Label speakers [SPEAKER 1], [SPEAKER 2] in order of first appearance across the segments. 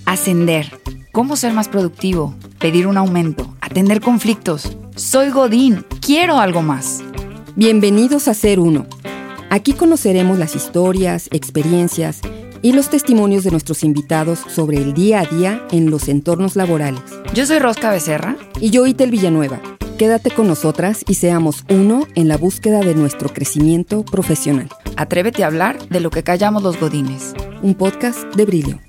[SPEAKER 1] Ascender, cómo ser más productivo, pedir un aumento, atender conflictos. Soy Godín, quiero algo más.
[SPEAKER 2] Bienvenidos a Ser Uno. Aquí conoceremos las historias, experiencias y los testimonios de nuestros invitados sobre el día a día en los entornos laborales.
[SPEAKER 1] Yo soy Rosca Becerra.
[SPEAKER 2] Y yo, Itel Villanueva. Quédate con nosotras y seamos uno en la búsqueda de nuestro crecimiento profesional.
[SPEAKER 1] Atrévete a hablar de lo que callamos los godines.
[SPEAKER 2] Un podcast de Brilio.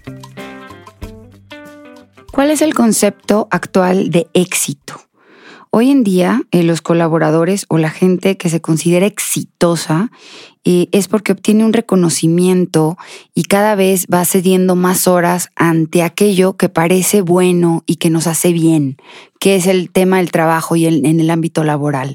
[SPEAKER 1] ¿Cuál es el concepto actual de éxito? Hoy en día, los colaboradores o la gente que se considera exitosa es porque obtiene un reconocimiento y cada vez va cediendo más horas ante aquello que parece bueno y que nos hace bien, que es el tema del trabajo y en el ámbito laboral.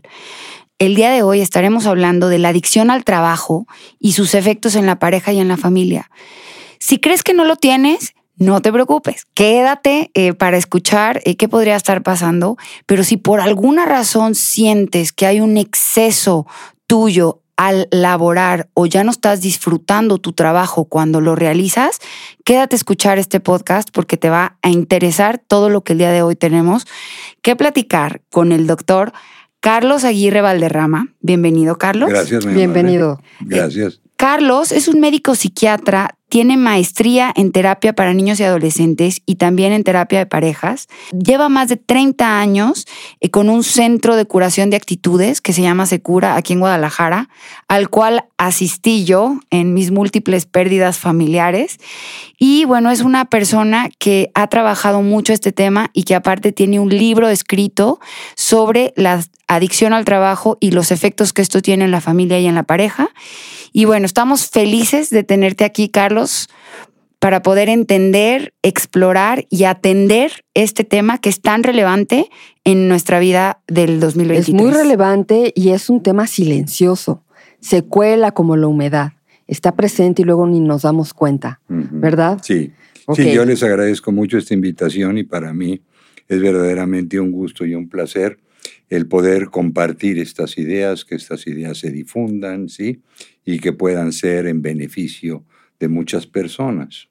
[SPEAKER 1] El día de hoy estaremos hablando de la adicción al trabajo y sus efectos en la pareja y en la familia. Si crees que no lo tienes, no te preocupes, quédate para escuchar qué podría estar pasando, pero si por alguna razón sientes que hay un exceso tuyo al laborar o ya no estás disfrutando tu trabajo cuando lo realizas, quédate a escuchar este podcast porque te va a interesar todo lo que el día de hoy tenemos que platicar con el doctor Carlos Aguirre Valderrama. Bienvenido, Carlos.
[SPEAKER 3] Gracias,
[SPEAKER 2] Bienvenido.
[SPEAKER 3] Gracias.
[SPEAKER 1] Carlos es un médico psiquiatra, tiene maestría en terapia para niños y adolescentes y también en terapia de parejas. Lleva más de 30 años con un centro de curación de actitudes que se llama Secura aquí en Guadalajara, al cual asistí yo en mis múltiples pérdidas familiares. Y bueno, es una persona que ha trabajado mucho este tema y que aparte tiene un libro escrito sobre la adicción al trabajo y los efectos que esto tiene en la familia y en la pareja. Y bueno, estamos felices de tenerte aquí, Carlos, para poder entender, explorar y atender este tema que es tan relevante en nuestra vida del 2023.
[SPEAKER 2] Es muy relevante y es un tema silencioso. Se cuela como la humedad. Está presente y luego ni nos damos cuenta, ¿verdad?
[SPEAKER 3] Sí.
[SPEAKER 2] Okay.
[SPEAKER 3] Sí, yo les agradezco mucho esta invitación y para mí es verdaderamente un gusto y un placer el poder compartir estas ideas, que estas ideas se difundan, ¿sí? Y que puedan ser en beneficio de muchas personas.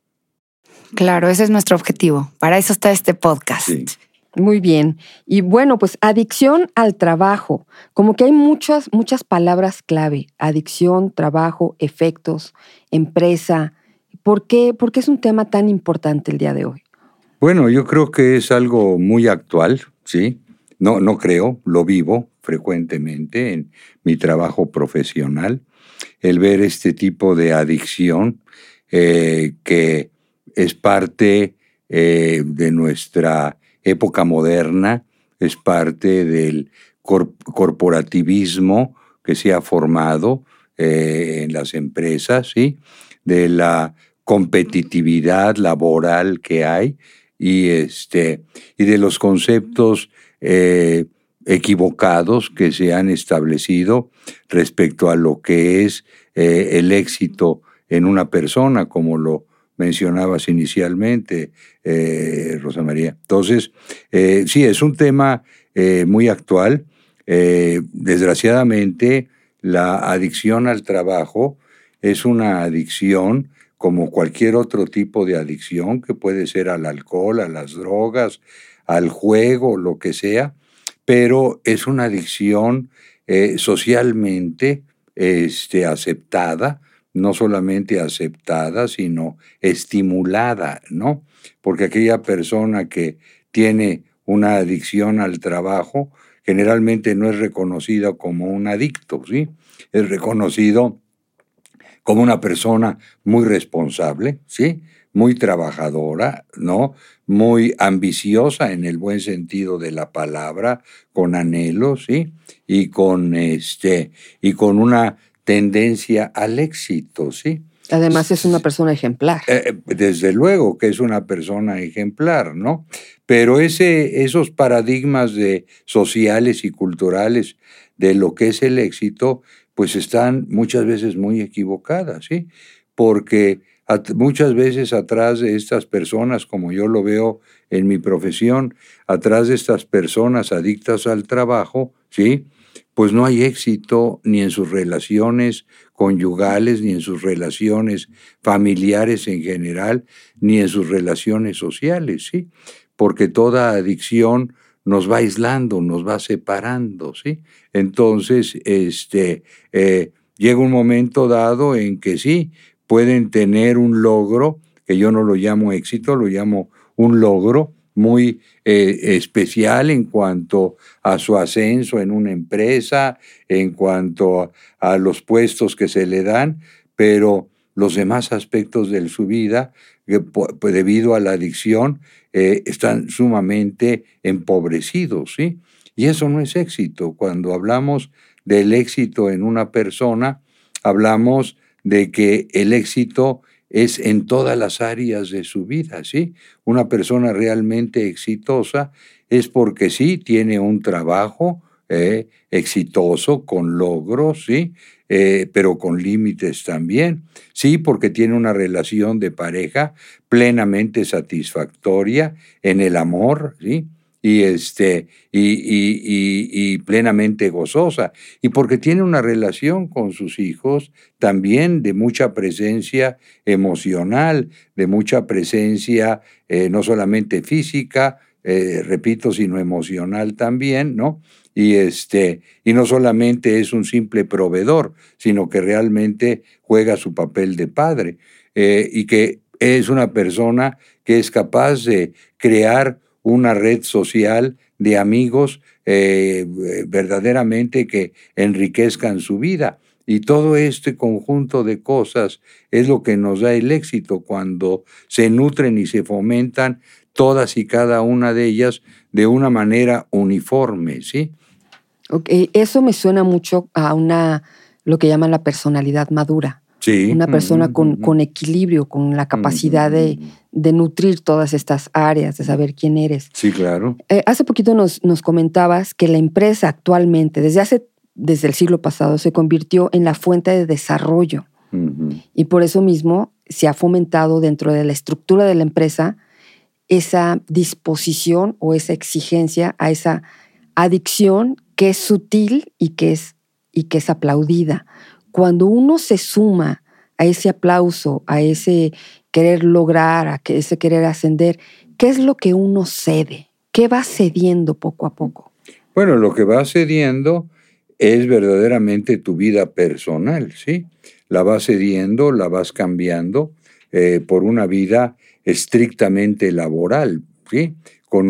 [SPEAKER 1] Claro, ese es nuestro objetivo. Para eso está este podcast.
[SPEAKER 3] Sí.
[SPEAKER 2] Muy bien. Y bueno, pues adicción al trabajo. Como que hay muchas palabras clave. Adicción, trabajo, efectos, empresa. ¿Por qué es un tema tan importante el día de hoy?
[SPEAKER 3] Bueno, yo creo que es algo muy actual, ¿sí? No creo, lo vivo frecuentemente en mi trabajo profesional, el ver este tipo de adicción que es parte de nuestra época moderna, es parte del corporativismo que se ha formado en las empresas, ¿sí? De la competitividad laboral que hay y de los conceptos equivocados que se han establecido respecto a lo que es el éxito en una persona, como lo mencionabas inicialmente, Rosa María. Entonces, sí, es un tema muy actual. Desgraciadamente, la adicción al trabajo es una adicción como cualquier otro tipo de adicción, que puede ser al alcohol, a las drogas, al juego, lo que sea, pero es una adicción socialmente aceptada, no solamente aceptada, sino estimulada, ¿no? Porque aquella persona que tiene una adicción al trabajo generalmente no es reconocida como un adicto, ¿sí? Es reconocido como una persona muy responsable, ¿sí? Muy trabajadora, ¿no? Muy ambiciosa en el buen sentido de la palabra, con anhelos, ¿sí? Y con una tendencia al éxito, ¿sí?
[SPEAKER 2] Además es una persona ejemplar.
[SPEAKER 3] Desde luego que es una persona ejemplar, ¿no? Pero esos paradigmas sociales y culturales de lo que es el éxito, pues están muchas veces muy equivocadas, ¿sí? Porque muchas veces atrás de estas personas, como yo lo veo en mi profesión, atrás de estas personas adictas al trabajo, ¿sí? pues no hay éxito ni en sus relaciones conyugales, ni en sus relaciones familiares en general, ni en sus relaciones sociales, ¿sí? Porque toda adicción nos va aislando, nos va separando, ¿sí? Entonces, llega un momento dado en que sí, pueden tener un logro, que yo no lo llamo éxito, lo llamo un logro muy especial en cuanto a su ascenso en una empresa, en cuanto a los puestos que se le dan, pero los demás aspectos de su vida, debido a la adicción, están sumamente empobrecidos, ¿sí? Y eso no es éxito. Cuando hablamos del éxito en una persona, hablamos de que el éxito es en todas las áreas de su vida, ¿sí? Una persona realmente exitosa es porque sí tiene un trabajo exitoso, con logros, ¿sí? Pero con límites también. Sí, porque tiene una relación de pareja plenamente satisfactoria en el amor, ¿sí? Y plenamente gozosa. Y porque tiene una relación con sus hijos también de mucha presencia emocional, de mucha presencia no solamente física, repito, sino emocional también, ¿no? Y no solamente es un simple proveedor, sino que realmente juega su papel de padre, y que es una persona que es capaz de crear una red social de amigos verdaderamente que enriquezcan su vida. Y todo este conjunto de cosas es lo que nos da el éxito cuando se nutren y se fomentan todas y cada una de ellas de una manera uniforme, ¿sí?
[SPEAKER 2] Okay. Eso me suena mucho a lo que llaman la personalidad madura.
[SPEAKER 3] Sí.
[SPEAKER 2] Una persona con equilibrio, con la capacidad de nutrir todas estas áreas, de saber quién eres.
[SPEAKER 3] Sí, claro.
[SPEAKER 2] Hace poquito nos comentabas que la empresa actualmente, desde el siglo pasado, se convirtió en la fuente de desarrollo. Y por eso mismo se ha fomentado dentro de la estructura de la empresa esa disposición o esa exigencia a esa adicción que es sutil y que es aplaudida. Cuando uno se suma a ese aplauso, a ese querer lograr, a ese querer ascender, ¿qué es lo que uno cede? ¿Qué va cediendo poco a poco?
[SPEAKER 3] Bueno, lo que va cediendo es verdaderamente tu vida personal, ¿sí? La vas cediendo, la vas cambiando por una vida estrictamente laboral, ¿sí? Con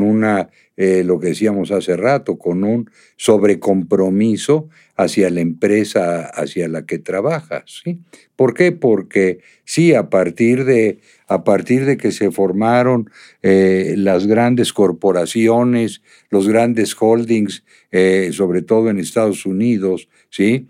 [SPEAKER 3] lo que decíamos hace rato, con un sobrecompromiso hacia la empresa hacia la que trabajas, ¿sí? ¿Por qué? Porque sí, a partir de que se formaron las grandes corporaciones, los grandes holdings, sobre todo en Estados Unidos, ¿sí?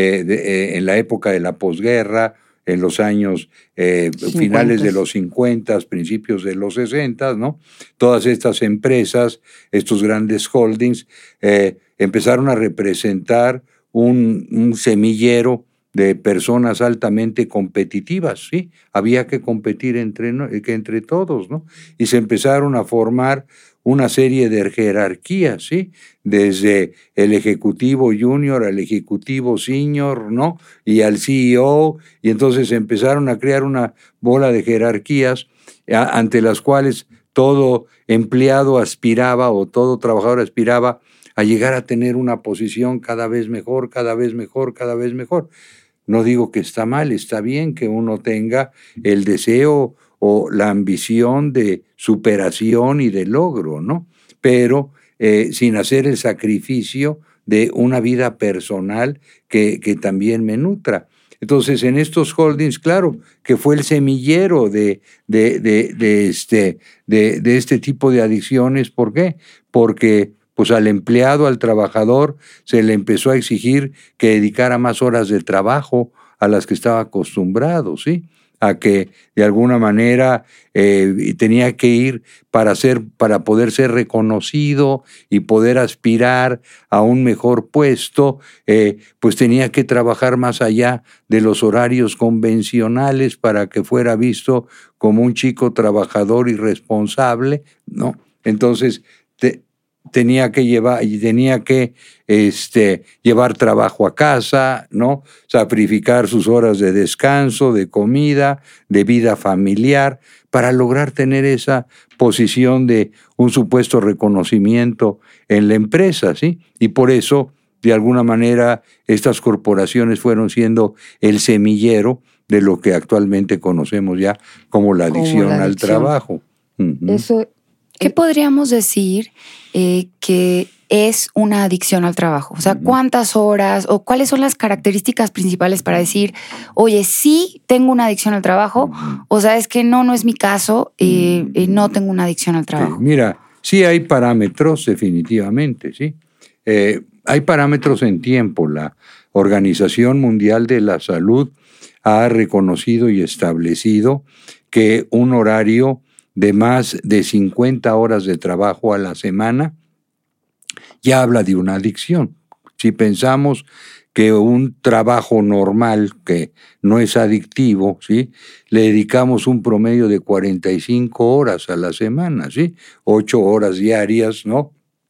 [SPEAKER 3] En la época de la posguerra, en los años finales de los 50, principios de los 60, ¿no? Todas estas empresas, estos grandes holdings, empezaron a representar un semillero de personas altamente competitivas, ¿sí? Había que competir entre todos, ¿no? Y se empezaron a formar una serie de jerarquías, ¿sí? Desde el ejecutivo junior al ejecutivo senior, ¿no? Y al CEO, y entonces empezaron a crear una bola de jerarquías ante las cuales todo empleado aspiraba o todo trabajador aspiraba a llegar a tener una posición cada vez mejor, cada vez mejor, cada vez mejor. No digo que está mal, está bien que uno tenga el deseo o la ambición de superación y de logro, ¿no? Pero sin hacer el sacrificio de una vida personal que también me nutra. Entonces, en estos holdings, claro, que fue el semillero de este tipo de adicciones. ¿Por qué? Porque pues al empleado, al trabajador, se le empezó a exigir que dedicara más horas de trabajo a las que estaba acostumbrado, ¿sí? A que de alguna manera tenía que ir para poder ser reconocido y poder aspirar a un mejor puesto, pues tenía que trabajar más allá de los horarios convencionales para que fuera visto como un chico trabajador y responsable, ¿no? Entonces, tenía que llevar trabajo a casa, ¿no? Sacrificar sus horas de descanso, de comida, de vida familiar, para lograr tener esa posición de un supuesto reconocimiento en la empresa, ¿sí? Y por eso, de alguna manera, estas corporaciones fueron siendo el semillero de lo que actualmente conocemos ya como la adicción al trabajo.
[SPEAKER 2] Eso,
[SPEAKER 1] ¿qué podríamos decir que es una adicción al trabajo? O sea, ¿cuántas horas o cuáles son las características principales para decir, oye, sí tengo una adicción al trabajo, o sea, es que no es mi caso, no tengo una adicción al trabajo?
[SPEAKER 3] Sí, mira, sí hay parámetros definitivamente, ¿sí? Hay parámetros en tiempo. La Organización Mundial de la Salud ha reconocido y establecido que un horario de más de 50 horas de trabajo a la semana ya habla de una adicción. Si pensamos que un trabajo normal que no es adictivo, ¿sí?, le dedicamos un promedio de 45 horas a la semana, ¿sí? 8 horas diarias, ¿no?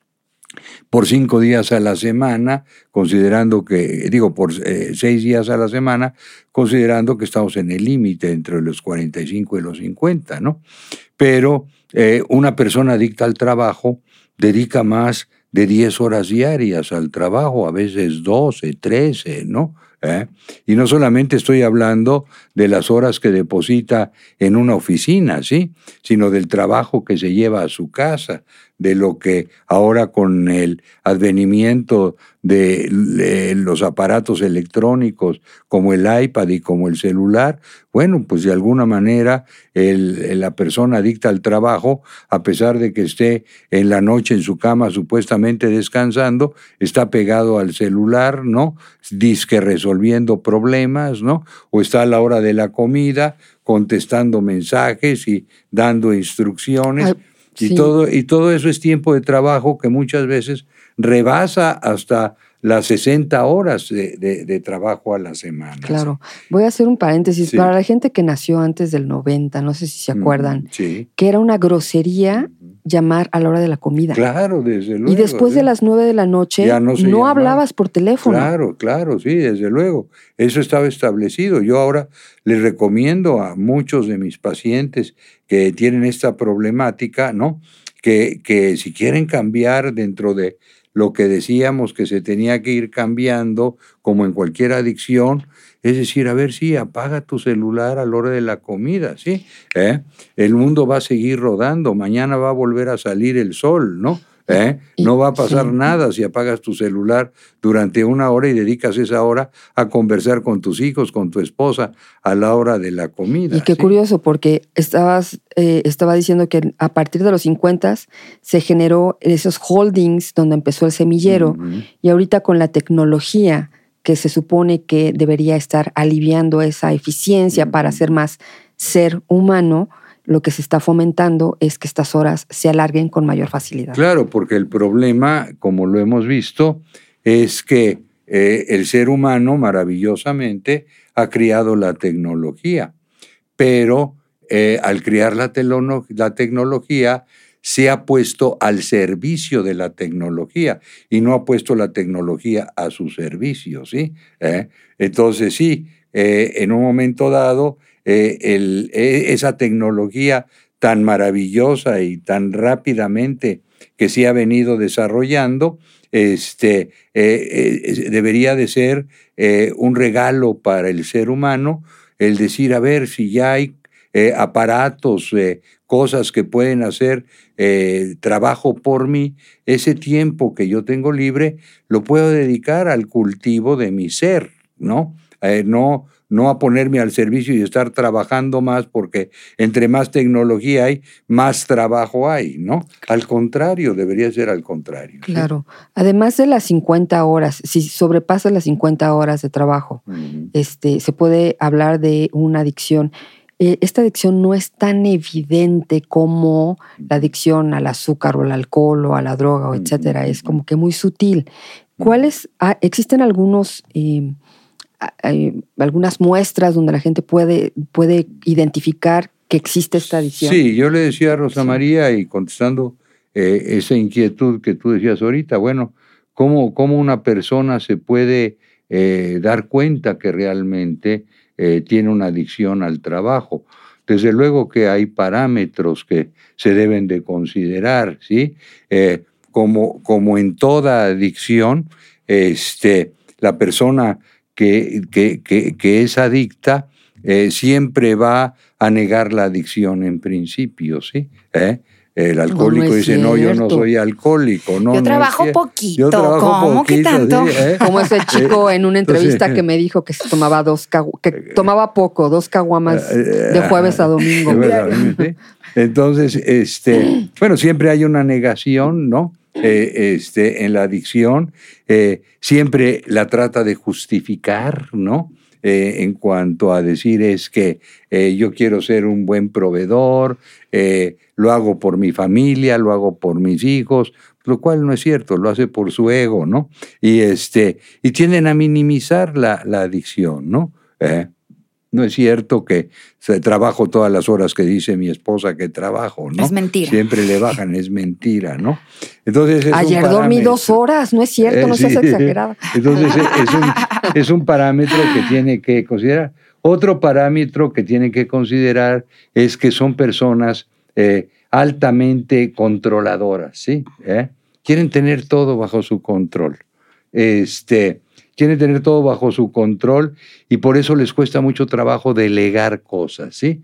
[SPEAKER 3] Por 5 días a la semana, considerando que, por 6 días a la semana, considerando que estamos en el límite entre los 45 y los 50, ¿no? Pero una persona adicta al trabajo dedica más de 10 horas diarias al trabajo, a veces 12, 13, ¿no? Y no solamente estoy hablando de las horas que deposita en una oficina, ¿sí?, sino del trabajo que se lleva a su casa, de lo que ahora con el advenimiento de los aparatos electrónicos como el iPad y como el celular, bueno, pues de alguna manera la persona adicta al trabajo, a pesar de que esté en la noche en su cama supuestamente descansando, está pegado al celular, ¿no? Dizque resolviendo problemas, ¿no? O está a la hora de la comida contestando mensajes y dando instrucciones.
[SPEAKER 2] Ay,
[SPEAKER 3] y,
[SPEAKER 2] sí.
[SPEAKER 3] todo eso es tiempo de trabajo que muchas veces rebasa hasta las 60 horas de trabajo a la semana.
[SPEAKER 2] Claro. Voy a hacer un paréntesis.
[SPEAKER 3] Sí.
[SPEAKER 2] Para la gente que nació antes del 90, no sé si se acuerdan,
[SPEAKER 3] Sí.
[SPEAKER 2] que era una grosería llamar a la hora de la comida.
[SPEAKER 3] Claro, desde luego.
[SPEAKER 2] Y después de las 9 de la noche,
[SPEAKER 3] ya no se
[SPEAKER 2] no
[SPEAKER 3] llamaba.
[SPEAKER 2] hablabas por teléfono.
[SPEAKER 3] Claro, sí, desde luego. Eso estaba establecido. Yo ahora les recomiendo a muchos de mis pacientes que tienen esta problemática, ¿no?, que si quieren cambiar dentro de lo que decíamos que se tenía que ir cambiando, como en cualquier adicción, es decir, a ver, sí, apaga tu celular a la hora de la comida, ¿sí? El mundo va a seguir rodando, mañana va a volver a salir el sol, ¿no? No va a pasar nada si apagas tu celular durante 1 hora y dedicas esa hora a conversar con tus hijos, con tu esposa, a la hora de la comida.
[SPEAKER 2] Y qué curioso, porque estaba diciendo que a partir de los 50 se generó esos holdings donde empezó el semillero, y ahorita con la tecnología que se supone que debería estar aliviando esa eficiencia para ser más ser humano, lo que se está fomentando es que estas horas se alarguen con mayor facilidad.
[SPEAKER 3] Claro, porque el problema, como lo hemos visto, es que el ser humano maravillosamente ha criado la tecnología, pero al criar la tecnología se ha puesto al servicio de la tecnología y no ha puesto la tecnología a su servicio, ¿sí? Entonces sí, en un momento dado, esa tecnología tan maravillosa y tan rápidamente que se ha venido desarrollando, debería de ser un regalo para el ser humano, el decir, a ver, si ya hay aparatos, cosas que pueden hacer trabajo por mí, ese tiempo que yo tengo libre lo puedo dedicar al cultivo de mi ser, ¿no? No a ponerme al servicio y estar trabajando más, porque entre más tecnología hay, más trabajo hay, ¿no? Al contrario, debería ser al contrario.
[SPEAKER 2] Claro. ¿Sí? Además de las 50 horas, si sobrepasas las 50 horas de trabajo, se puede hablar de una adicción. Esta adicción no es tan evidente como la adicción al azúcar o al alcohol o a la droga, o etcétera. Es como que muy sutil. ¿Existen algunas muestras donde la gente puede identificar que existe esta adicción?
[SPEAKER 3] Sí, yo le decía a Rosa María, y contestando esa inquietud que tú decías ahorita. Bueno, ¿cómo una persona se puede dar cuenta que realmente tiene una adicción al trabajo? Desde luego que hay parámetros que se deben de considerar, ¿sí? Como en toda adicción, la persona que es adicta siempre va a negar la adicción en principio, ¿sí? El alcohólico
[SPEAKER 2] No es
[SPEAKER 3] dice, no, yo no
[SPEAKER 2] cierto.
[SPEAKER 3] soy alcohólico. No,
[SPEAKER 1] Yo
[SPEAKER 3] no
[SPEAKER 1] trabajo
[SPEAKER 3] es
[SPEAKER 1] poquito.
[SPEAKER 3] Yo trabajo
[SPEAKER 1] ¿Cómo
[SPEAKER 3] poquito,
[SPEAKER 1] que tanto?
[SPEAKER 3] ¿sí?
[SPEAKER 2] Como ese chico en una entrevista
[SPEAKER 3] Entonces,
[SPEAKER 2] que me dijo que se tomaba que tomaba poco, 2 caguamas de jueves a domingo.
[SPEAKER 3] de jueves a domingo, ¿sí? Entonces, bueno, siempre hay una negación, ¿no? En la adicción, siempre la trata de justificar, ¿no? En cuanto a decir es que yo quiero ser un buen proveedor, lo hago por mi familia, lo hago por mis hijos, lo cual no es cierto, lo hace por su ego, ¿no? Y tienden a minimizar la adicción, ¿no? No es cierto que trabajo todas las horas que dice mi esposa que trabajo, ¿no?
[SPEAKER 1] Es mentira.
[SPEAKER 3] Siempre le bajan, es mentira, ¿no? Entonces
[SPEAKER 2] Ayer dormí 2 horas, no es cierto, no seas
[SPEAKER 3] sí.
[SPEAKER 2] exagerada.
[SPEAKER 3] Entonces es un parámetro que tiene que considerar. Otro parámetro que tiene que considerar es que son personas altamente controladoras, ¿sí? Quieren tener todo bajo su control. Quieren tener todo bajo su control y por eso les cuesta mucho trabajo delegar cosas, ¿sí?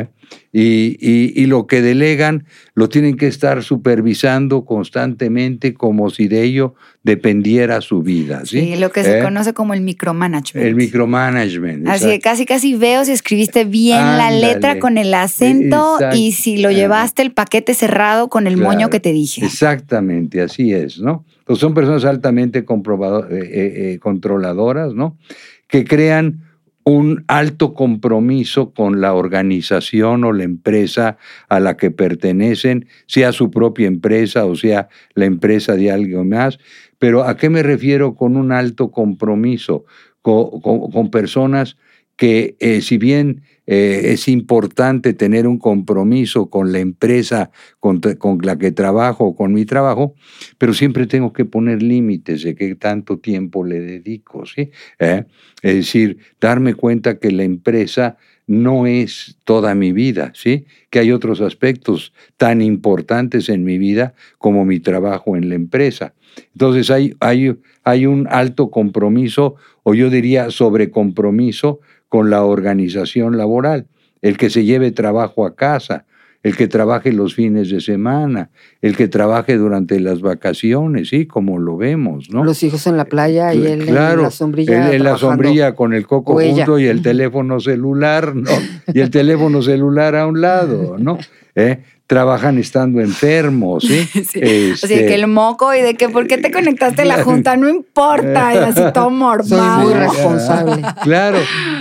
[SPEAKER 3] Y lo que delegan lo tienen que estar supervisando constantemente como si de ello dependiera su vida, ¿sí?
[SPEAKER 1] Sí, lo que se conoce como el micromanagement.
[SPEAKER 3] El micromanagement.
[SPEAKER 1] Así que casi veo si escribiste bien la letra con el acento y si lo llevaste el paquete cerrado con el moño que te dije.
[SPEAKER 3] Exactamente, así es, ¿no? Entonces son personas altamente controladoras, ¿no? Que crean un alto compromiso con la organización o la empresa a la que pertenecen, sea su propia empresa o sea la empresa de alguien más. Pero ¿a qué me refiero con un alto compromiso? Con personas que si bien es importante tener un compromiso con la empresa con la que trabajo, con mi trabajo, pero siempre tengo que poner límites de qué tanto tiempo le dedico, ¿sí? Es decir, darme cuenta que la empresa no es toda mi vida, ¿sí? Que hay otros aspectos tan importantes en mi vida como mi trabajo en la empresa. Entonces hay un alto compromiso, o yo diría sobrecompromiso, con la organización laboral, el que se lleve trabajo a casa, el que trabaje los fines de semana, el que trabaje durante las vacaciones, sí, como lo vemos, ¿no?
[SPEAKER 2] Los hijos en la playa y él
[SPEAKER 3] claro,
[SPEAKER 2] en la sombrilla.
[SPEAKER 3] Él en la sombrilla con el coco junto y el teléfono celular, ¿no? Y el teléfono celular a un lado, ¿no? Trabajan estando enfermos, ¿sí?
[SPEAKER 1] Sí. O sea, que el moco y de que ¿por qué te conectaste a la junta? No importa, y así todo mormado.
[SPEAKER 2] Soy muy responsable.
[SPEAKER 3] Claro,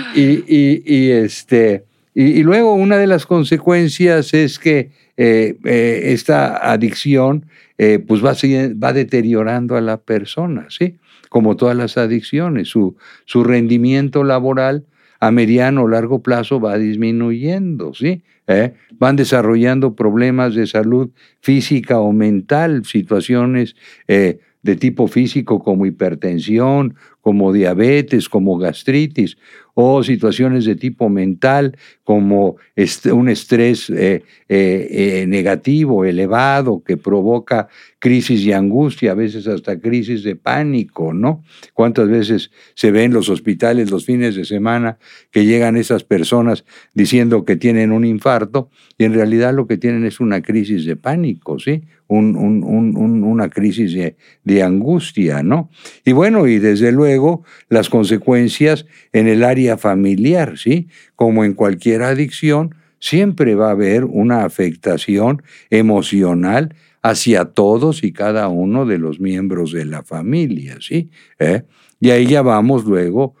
[SPEAKER 3] y luego una de las consecuencias es que esta adicción pues va deteriorando a la persona, ¿sí? Como todas las adicciones, su rendimiento laboral a mediano o largo plazo va disminuyendo, ¿sí? Van desarrollando problemas de salud física o mental, situaciones de tipo físico como hipertensión, como diabetes, como gastritis, o situaciones de tipo mental como un estrés negativo, elevado, que provoca crisis de angustia, a veces hasta crisis de pánico, ¿no? ¿Cuántas veces se ve en los hospitales los fines de semana que llegan esas personas diciendo que tienen un infarto y en realidad lo que tienen es una crisis de pánico, ¿sí? Una crisis de angustia, ¿no? Y bueno, y desde luego las consecuencias en el área familiar, ¿sí? Como en cualquier adicción, siempre va a haber una afectación emocional hacia todos y cada uno de los miembros de la familia, ¿sí? Y ahí ya vamos luego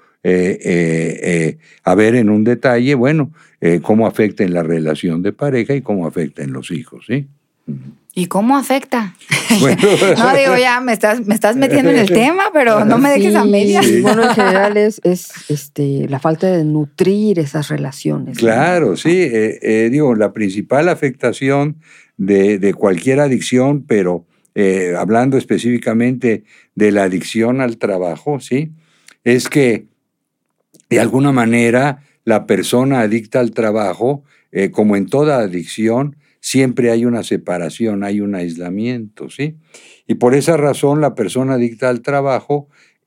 [SPEAKER 3] a ver en un detalle, bueno, cómo afecta en la relación de pareja y cómo afecta en los hijos, ¿sí?
[SPEAKER 1] ¿Y cómo afecta?
[SPEAKER 3] Bueno.
[SPEAKER 1] No, digo, ya me estás metiendo en el tema, pero no me dejes a medias.
[SPEAKER 2] Sí. Bueno, en general es la falta de nutrir esas relaciones.
[SPEAKER 3] Claro, ¿no? Sí. Digo, la principal afectación de cualquier adicción, pero hablando específicamente de la adicción al trabajo, ¿sí? Es que de alguna manera la persona adicta al trabajo, como en toda adicción, siempre hay una separación, hay un aislamiento, ¿sí? Y por esa razón la persona adicta al trabajo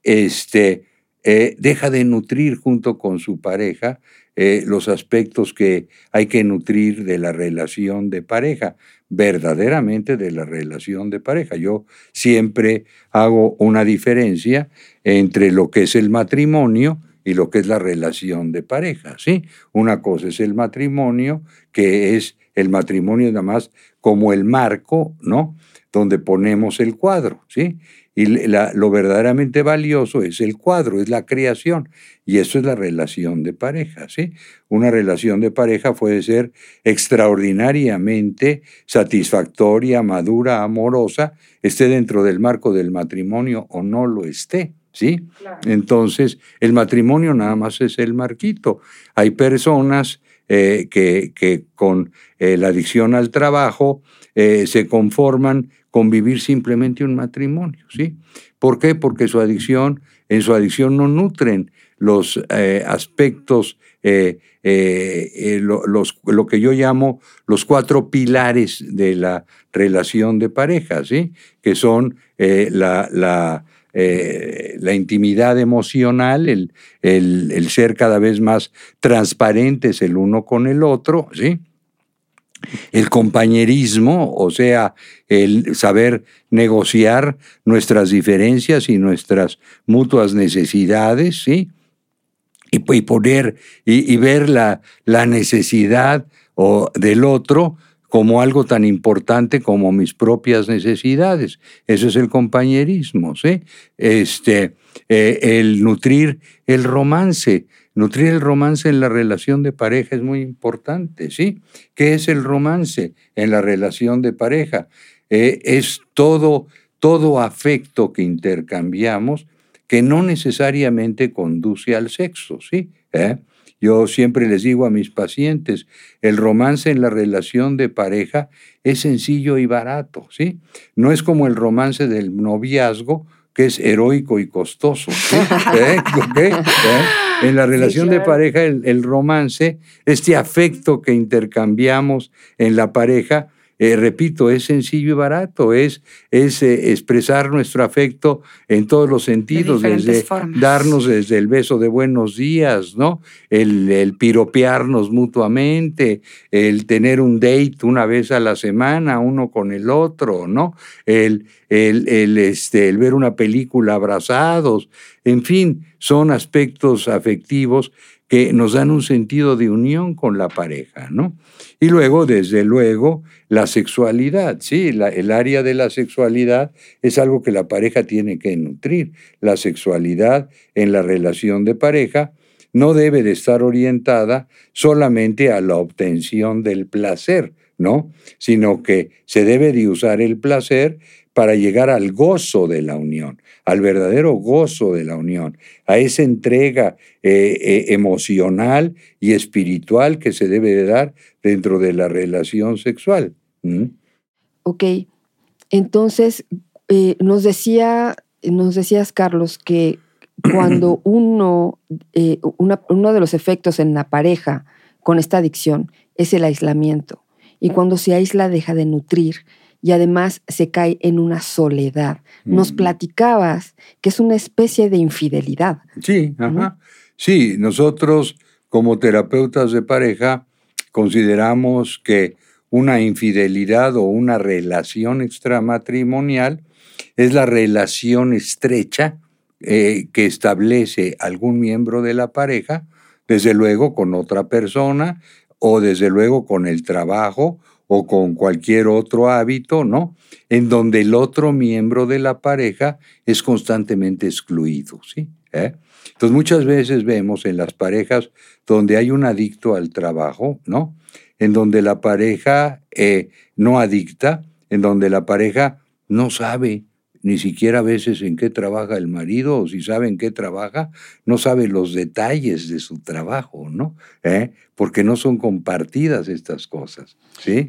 [SPEAKER 3] deja de nutrir junto con su pareja los aspectos que hay que nutrir de la relación de pareja, verdaderamente de la relación de pareja. Yo siempre hago una diferencia entre lo que es el matrimonio y lo que es la relación de pareja, ¿sí? Una cosa es el matrimonio, que es el matrimonio nada más como el marco, ¿no? Donde ponemos el cuadro, ¿sí? Y lo verdaderamente valioso es el cuadro, es la creación, y eso es la relación de pareja, ¿sí? Una relación de pareja puede ser extraordinariamente satisfactoria, madura, amorosa, esté dentro del marco del matrimonio o no lo esté, ¿sí? Claro. Entonces, el matrimonio nada más es el marquito. Hay personas que con la adicción al trabajo se conforman con vivir simplemente un matrimonio, ¿sí? ¿Por qué? Porque en su adicción no nutren los aspectos, lo que yo llamo los 4 pilares de la relación de pareja, ¿sí? Que son la intimidad emocional, el ser cada vez más transparentes el uno con el otro, ¿sí? El compañerismo, o sea, el saber negociar nuestras diferencias y nuestras mutuas necesidades, ¿sí? Y ver la necesidad del otro como algo tan importante como mis propias necesidades. Eso es el compañerismo, ¿sí? El nutrir el romance. Nutrir el romance en la relación de pareja es muy importante, ¿sí? ¿Qué es el romance en la relación de pareja? Es todo afecto que intercambiamos que no necesariamente conduce al sexo, ¿sí? Yo siempre les digo a mis pacientes, el romance en la relación de pareja es sencillo y barato, ¿sí? No es como el romance del noviazgo, que es heroico y costoso, ¿sí? ¿Okay? En la relación de pareja, el romance, este afecto que intercambiamos en la pareja, repito, es sencillo y barato, es expresar nuestro afecto en todos los sentidos, desde darnos desde el beso de buenos días, ¿no? El piropearnos mutuamente, el tener un date una vez a la semana, uno con el otro, ¿no? El ver una película abrazados, en fin, son aspectos afectivos que nos dan un sentido de unión con la pareja, ¿no? Y luego, desde luego, la sexualidad, sí, el área de la sexualidad es algo que la pareja tiene que nutrir. La sexualidad en la relación de pareja no debe de estar orientada solamente a la obtención del placer, ¿no? Sino que se debe de usar el placer para llegar al gozo de la unión, al verdadero gozo de la unión, a esa entrega emocional y espiritual que se debe de dar dentro de la relación sexual. ¿Mm?
[SPEAKER 2] Ok, entonces nos decías, Carlos, que cuando uno de los efectos en la pareja con esta adicción es el aislamiento, y cuando se aísla deja de nutrir, y además se cae en una soledad. Nos platicabas que es una especie de infidelidad.
[SPEAKER 3] Sí, ajá. Sí, nosotros como terapeutas de pareja consideramos que una infidelidad o una relación extramatrimonial es la relación estrecha que establece algún miembro de la pareja, desde luego con otra persona o desde luego con el trabajo o con cualquier otro hábito, ¿no? En donde el otro miembro de la pareja es constantemente excluido, ¿sí? Entonces muchas veces vemos en las parejas donde hay un adicto al trabajo, ¿no? En donde la pareja no adicta, en donde la pareja no sabe ni siquiera a veces en qué trabaja el marido, o si sabe en qué trabaja, no sabe los detalles de su trabajo, ¿no? Porque no son compartidas estas cosas, ¿sí?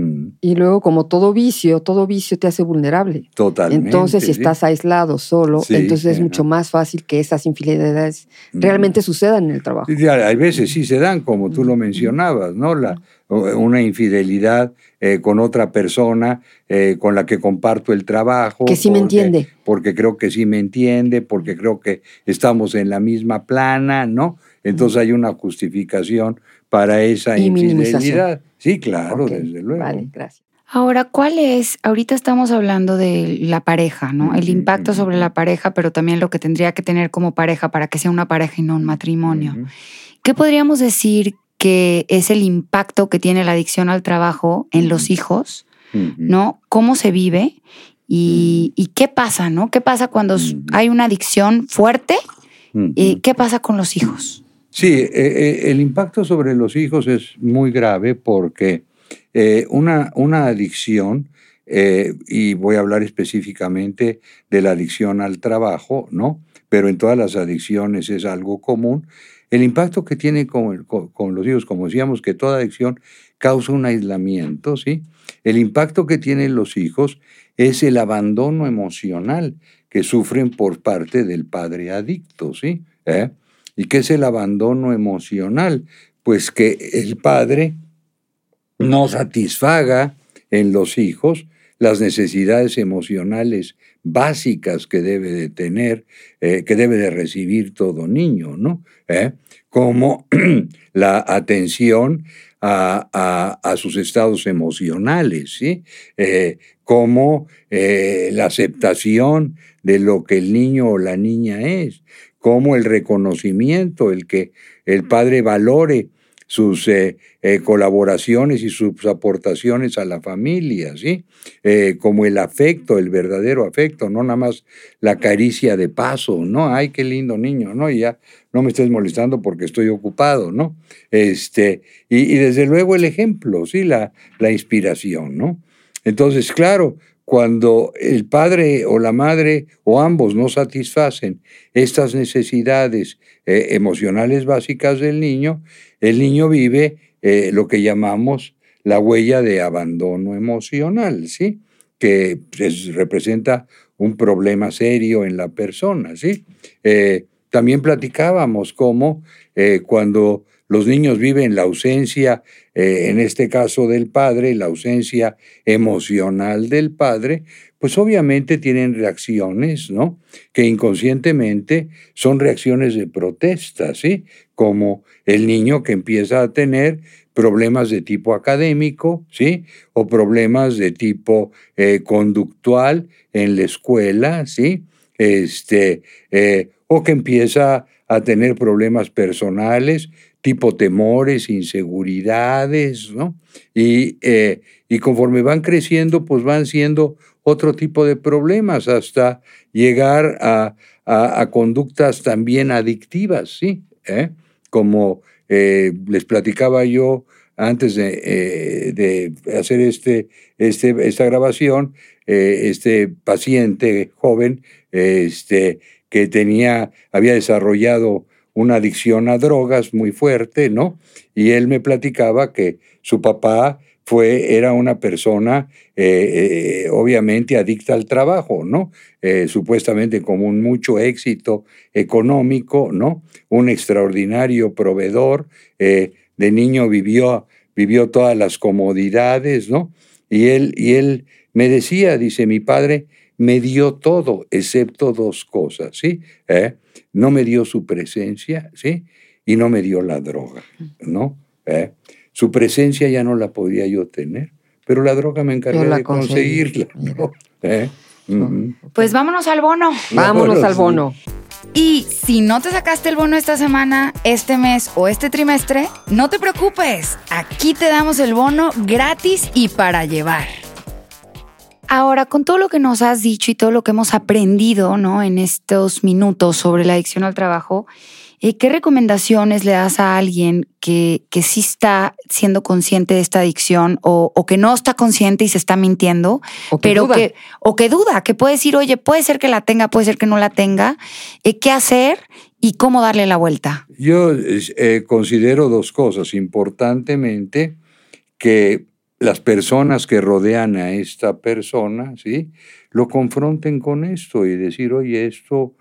[SPEAKER 2] Y luego, como todo vicio te hace vulnerable.
[SPEAKER 3] Totalmente.
[SPEAKER 2] Entonces, si
[SPEAKER 3] sí.
[SPEAKER 2] estás aislado, solo,
[SPEAKER 3] Sí,
[SPEAKER 2] entonces es mucho más fácil que esas infidelidades realmente sucedan en el trabajo.
[SPEAKER 3] Y hay veces sí se dan, como tú lo mencionabas, ¿no? Una infidelidad con otra persona con la que comparto el trabajo.
[SPEAKER 2] Que sí me entiende.
[SPEAKER 3] Porque creo que sí me entiende, porque creo que estamos en la misma plana, ¿no? Entonces hay una justificación para esa
[SPEAKER 2] Y
[SPEAKER 3] infidelidad.
[SPEAKER 2] minimización.
[SPEAKER 3] Sí, claro,
[SPEAKER 2] Ok,
[SPEAKER 3] desde luego.
[SPEAKER 2] Vale, gracias.
[SPEAKER 1] Ahora, ahorita estamos hablando de la pareja, ¿no? El impacto sobre la pareja, pero también lo que tendría que tener como pareja para que sea una pareja y no un matrimonio. ¿Qué podríamos decir que es el impacto que tiene la adicción al trabajo en los hijos, ¿no? ¿Cómo se vive? ¿Y qué pasa, no? ¿Qué pasa cuando hay una adicción fuerte? ¿Qué pasa con los hijos?
[SPEAKER 3] Sí, el impacto sobre los hijos es muy grave porque una adicción, y voy a hablar específicamente de la adicción al trabajo, ¿no? Pero en todas las adicciones es algo común. El impacto que tiene con los hijos, como decíamos, que toda adicción causa un aislamiento, ¿sí? El impacto que tienen los hijos es el abandono emocional que sufren por parte del padre adicto, ¿sí? ¿Y qué es el abandono emocional? Pues que el padre no satisfaga en los hijos las necesidades emocionales básicas que debe de tener, que debe de recibir todo niño, ¿no? Como la atención a sus estados emocionales, ¿sí? Como la aceptación de lo que el niño o la niña es, como el reconocimiento, el que el padre valore sus colaboraciones y sus aportaciones a la familia, ¿sí? Como el afecto, el verdadero afecto, no nada más la caricia de paso, ¿no? Ay, qué lindo niño, ¿no? Y ya no me estés molestando porque estoy ocupado, ¿no? Y desde luego el ejemplo, ¿sí? La inspiración, ¿no? Entonces, claro, cuando el padre o la madre o ambos no satisfacen estas necesidades emocionales básicas del niño, el niño vive lo que llamamos la huella de abandono emocional, ¿sí? Que representa un problema serio en la persona, ¿sí? También platicábamos cómo cuando los niños viven la ausencia, en este caso del padre, la ausencia emocional del padre, pues obviamente tienen reacciones, ¿no? Que inconscientemente son reacciones de protesta, ¿sí? Como el niño que empieza a tener problemas de tipo académico, ¿sí? O problemas de tipo conductual en la escuela, ¿sí? O que empieza a tener problemas personales, tipo temores, inseguridades, ¿no? Y conforme van creciendo, pues van siendo otro tipo de problemas hasta llegar a conductas también adictivas, ¿sí? Como les platicaba yo antes de hacer esta grabación, este paciente joven que había desarrollado una adicción a drogas muy fuerte, ¿no? Y él me platicaba que su papá era una persona obviamente adicta al trabajo, ¿no? Supuestamente con mucho éxito económico, ¿no? Un extraordinario proveedor, de niño vivió todas las comodidades, ¿no? Y él me decía, dice, mi padre me dio todo, excepto dos cosas, ¿sí? No me dio su presencia, ¿sí? Y no me dio la droga, ¿no? Su presencia ya no la podía yo tener, pero la droga me encargué de conseguirla, ¿no?
[SPEAKER 1] Pues vámonos al bono.
[SPEAKER 2] Vámonos al bono.
[SPEAKER 1] Y si no te sacaste el bono esta semana, este mes o este trimestre, no te preocupes. Aquí te damos el bono gratis y para llevar. Ahora, con todo lo que nos has dicho y todo lo que hemos aprendido, ¿no? En estos minutos sobre la adicción al trabajo, ¿qué recomendaciones le das a alguien que sí está siendo consciente de esta adicción o que no está consciente y se está mintiendo?
[SPEAKER 2] O que
[SPEAKER 1] duda, que puede decir, oye, puede ser que la tenga, puede ser que no la tenga. ¿Qué hacer y cómo darle la vuelta?
[SPEAKER 3] Yo considero dos cosas. Importantemente, que las personas que rodean a esta persona, ¿sí?, lo confronten con esto y decir, oye, esto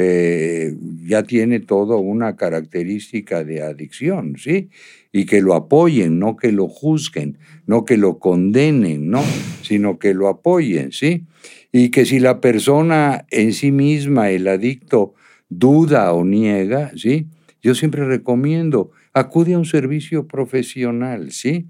[SPEAKER 3] ya tiene toda una característica de adicción, ¿sí? Y que lo apoyen, no que lo juzguen, no que lo condenen, ¿no?, sino que lo apoyen, ¿sí? Y que si la persona en sí misma, el adicto, duda o niega, ¿sí?, yo siempre recomiendo, acude a un servicio profesional, ¿sí?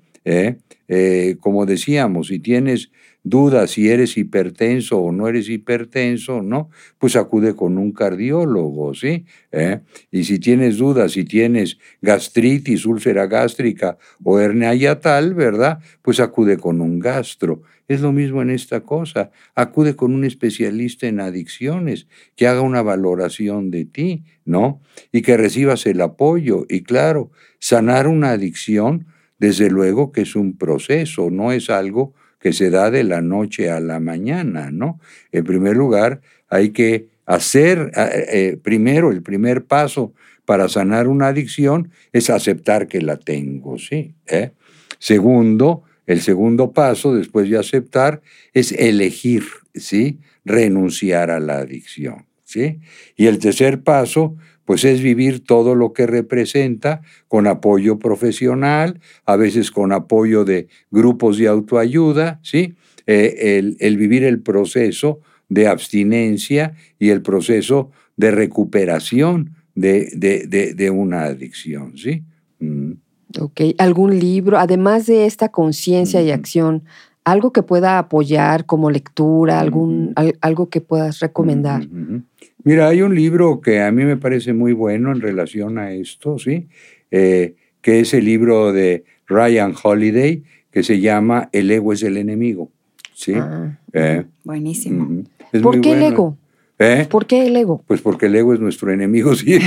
[SPEAKER 3] Como decíamos, si tienes dudas si eres hipertenso o no eres hipertenso, ¿no?, pues acude con un cardiólogo, ¿sí? Y si tienes dudas, si tienes gastritis, úlcera gástrica o hernia hiatal, ¿verdad?, pues acude con un gastro. Es lo mismo en esta cosa. Acude con un especialista en adicciones que haga una valoración de ti, ¿no?, y que recibas el apoyo. Y claro, sanar una adicción, desde luego que es un proceso, no es algo que se da de la noche a la mañana, ¿no? En primer lugar, hay que hacer, primero, el primer paso para sanar una adicción es aceptar que la tengo, ¿sí? Segundo, el segundo paso, después de aceptar, es elegir, ¿sí?, renunciar a la adicción, ¿sí? Y el tercer paso, pues es vivir todo lo que representa con apoyo profesional, a veces con apoyo de grupos de autoayuda, ¿sí? El vivir el proceso de abstinencia y el proceso de recuperación de una adicción, ¿sí?
[SPEAKER 2] Ok, ¿algún libro, además de esta conciencia y acción, algo que pueda apoyar como lectura, algo que puedas recomendar?
[SPEAKER 3] Mira, hay un libro que a mí me parece muy bueno en relación a esto, ¿sí? Que es el libro de Ryan Holiday, que se llama El ego es el enemigo, ¿sí?
[SPEAKER 1] Buenísimo.
[SPEAKER 3] Es
[SPEAKER 2] ¿Por
[SPEAKER 3] muy
[SPEAKER 2] qué el
[SPEAKER 3] bueno.
[SPEAKER 2] ego? ¿Por qué el ego?
[SPEAKER 3] Pues porque el ego es nuestro enemigo siempre.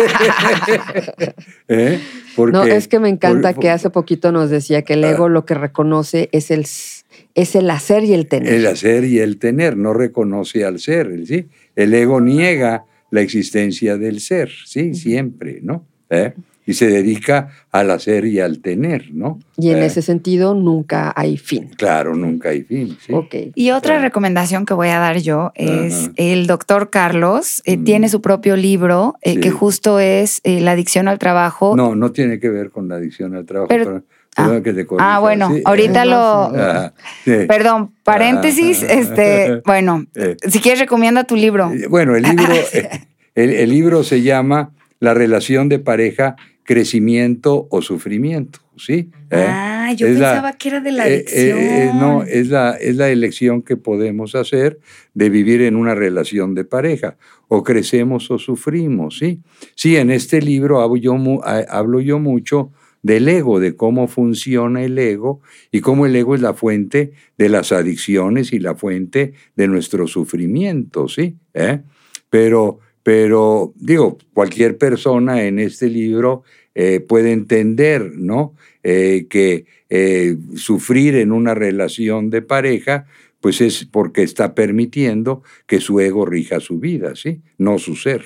[SPEAKER 3] Porque,
[SPEAKER 2] no, es que me encanta que hace poquito nos decía que el ego lo que reconoce es el hacer y el tener.
[SPEAKER 3] El hacer y el tener, no reconoce al ser, ¿sí? El ego niega la existencia del ser, ¿sí? Siempre, ¿no? Y se dedica al hacer y al tener, ¿no?
[SPEAKER 2] Y en ese sentido nunca hay fin.
[SPEAKER 3] Claro, nunca hay fin, ¿sí?
[SPEAKER 2] Okay.
[SPEAKER 1] Y otra recomendación que voy a dar yo es el doctor Carlos, tiene su propio libro que justo es La adicción al trabajo.
[SPEAKER 3] No, no tiene que ver con la adicción al trabajo, pero que te corrija,
[SPEAKER 1] bueno,
[SPEAKER 3] ¿sí?
[SPEAKER 1] ahorita
[SPEAKER 3] sí.
[SPEAKER 1] Perdón, paréntesis, bueno, si quieres recomienda tu libro.
[SPEAKER 3] Bueno, el libro se llama La relación de pareja, crecimiento o sufrimiento, ¿sí?
[SPEAKER 1] Yo pensaba que era de la adicción.
[SPEAKER 3] No, es la elección que podemos hacer de vivir en una relación de pareja. O crecemos o sufrimos, ¿sí? Sí, en este libro hablo yo mucho del ego, de cómo funciona el ego y cómo el ego es la fuente de las adicciones y la fuente de nuestro sufrimiento, ¿sí? Pero digo, cualquier persona en este libro puede entender, ¿no? Que sufrir en una relación de pareja, pues es porque está permitiendo que su ego rija su vida, ¿sí? No su ser.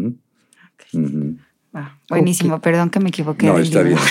[SPEAKER 1] Buenísimo, perdón que me equivoqué.
[SPEAKER 3] No, está bien.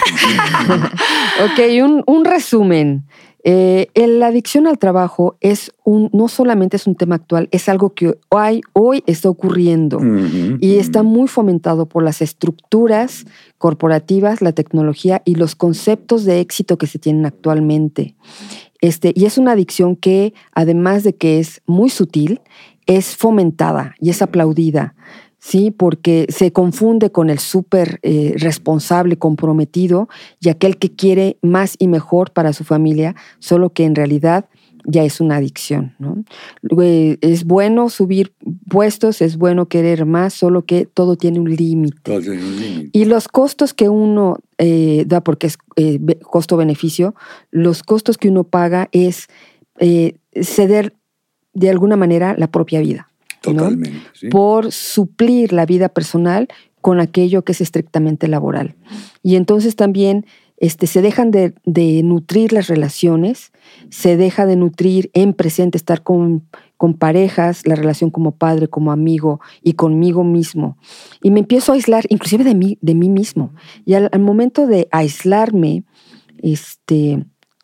[SPEAKER 2] Ok, un resumen. La adicción al trabajo no solamente es un tema actual, es algo que hoy está ocurriendo y está muy fomentado por las estructuras corporativas, la tecnología y los conceptos de éxito que se tienen actualmente. Y es una adicción que, además de que es muy sutil, es fomentada y es aplaudida. Sí, porque se confunde con el súper responsable, comprometido y aquel que quiere más y mejor para su familia, solo que en realidad ya es una adicción, ¿no? Es bueno subir puestos, es bueno querer más, solo que todo tiene un límite. Y los costos que uno da, porque es costo-beneficio, los costos que uno paga es ceder de alguna manera la propia vida.
[SPEAKER 3] Totalmente,
[SPEAKER 2] ¿no?
[SPEAKER 3] Sí.
[SPEAKER 2] Por suplir la vida personal con aquello que es estrictamente laboral. Y entonces también se dejan de nutrir las relaciones, se deja de nutrir en presente, estar con parejas, la relación como padre, como amigo y conmigo mismo. Y me empiezo a aislar inclusive de mí mismo. Y al momento de aislarme,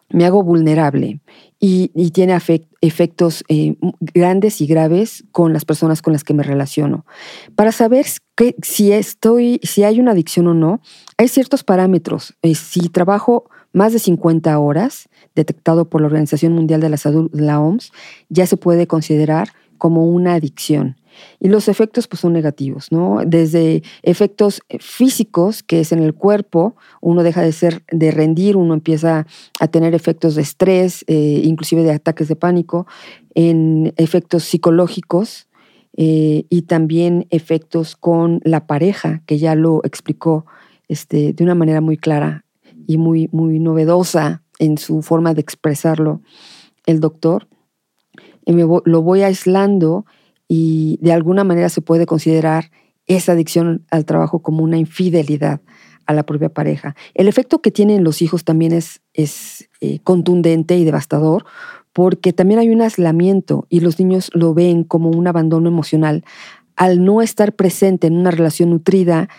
[SPEAKER 2] me hago vulnerable y tiene efectos grandes y graves con las personas con las que me relaciono. Para saber si hay una adicción o no, hay ciertos parámetros. Si trabajo más de 50 horas, detectado por la Organización Mundial de la Salud, la OMS, ya se puede considerar como una adicción. Y los efectos pues son negativos, ¿no? Desde efectos físicos, que es en el cuerpo, uno deja de rendir, uno empieza a tener efectos de estrés, inclusive de ataques de pánico, en efectos psicológicos y también efectos con la pareja, que ya lo explicó de una manera muy clara y muy, muy novedosa en su forma de expresarlo el doctor. Lo voy aislando y de alguna manera se puede considerar esa adicción al trabajo como una infidelidad a la propia pareja. El efecto que tienen los hijos también es contundente y devastador, porque también hay un aislamiento y los niños lo ven como un abandono emocional. Al no estar presente en una relación nutrida,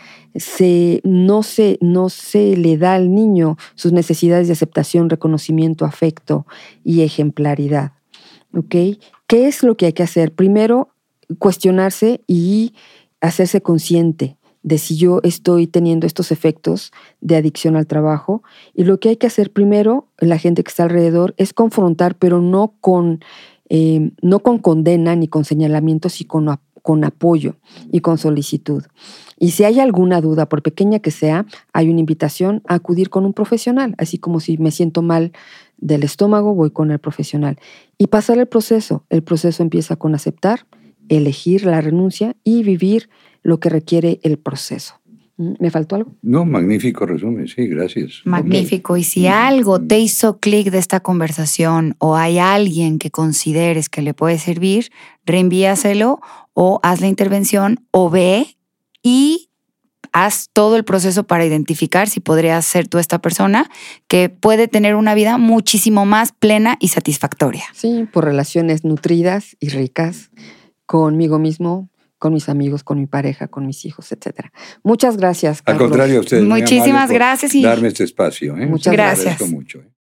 [SPEAKER 2] no se le da al niño sus necesidades de aceptación, reconocimiento, afecto y ejemplaridad. ¿Ok? ¿Qué es lo que hay que hacer? Primero, cuestionarse y hacerse consciente de si yo estoy teniendo estos efectos de adicción al trabajo. Y lo que hay que hacer primero, la gente que está alrededor, es confrontar, pero no con condena ni con señalamientos, y con apoyo y con solicitud. Y si hay alguna duda, por pequeña que sea, hay una invitación a acudir con un profesional, así como si me siento mal del estómago, voy con el profesional. Y pasar el proceso. El proceso empieza con aceptar, elegir la renuncia y vivir lo que requiere el proceso. ¿Me faltó algo?
[SPEAKER 3] No, magnífico resumen, sí, gracias.
[SPEAKER 1] Magnífico.
[SPEAKER 3] Okay.
[SPEAKER 1] Y si algo te hizo clic de esta conversación o hay alguien que consideres que le puede servir, reenvíaselo o haz la intervención o ve y haz todo el proceso para identificar si podrías ser tú esta persona que puede tener una vida muchísimo más plena y satisfactoria.
[SPEAKER 2] Sí, por relaciones nutridas y ricas conmigo mismo, con mis amigos, con mi pareja, con mis hijos, etc. Muchas gracias, Carlos.
[SPEAKER 3] Al contrario, a ustedes.
[SPEAKER 1] Muchísimas gracias.
[SPEAKER 3] Darme este espacio.
[SPEAKER 1] Muchas gracias.
[SPEAKER 3] Agradezco mucho.